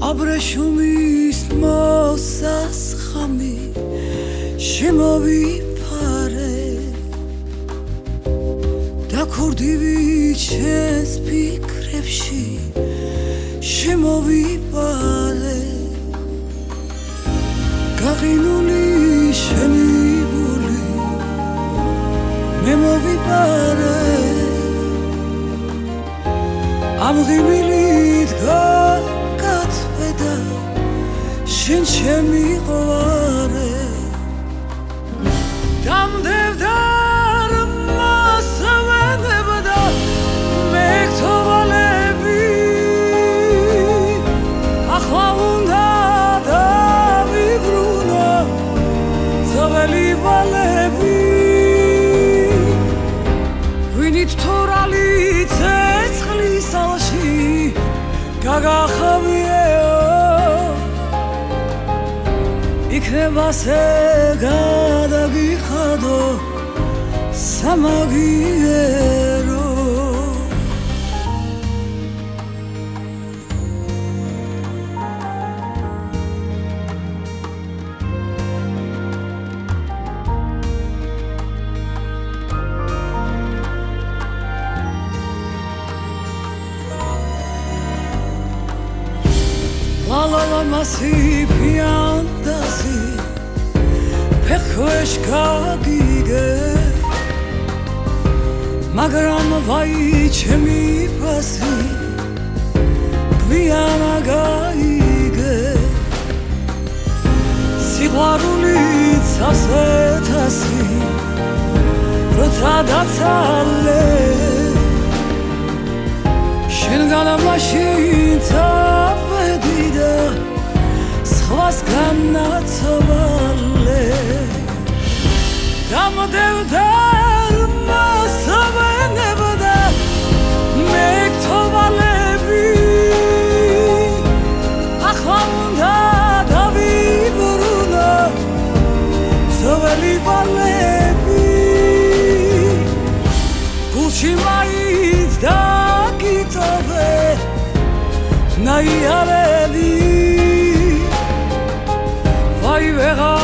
აბრეშუმის მოსასხამი შემოვიფარე და ქორდივი ჩემს ფიქრებში შემოვიპარე გაღინული შენი ბული მე მოვიპარე ამ ღიმილით გაგათვედა შენ შემიყვარე დამდებდა მასვენებდა მე გთვალები ახლა უნდა დავიბრუნო ძველი ვალები ვინით თორალი ცეცხლის ალში გაგახავიეო იქნება გადაგიხადო სამაგიერო La masi piandasi ფეხქვეშ გაგიგე მაგრამ ვაი ჩემი ფასი გვიანა გაიგე სიყვარულიც ასეთასი როცა დაცალე შენგან მაშინ წავედი და სხვას განაცვალე დამდებდა მასვენებდა მე გთვალები ახლა უნდა დავიბრუნო ძველი ვალები გულში მაინც დაგიტოვე ნაიარები ვეღარ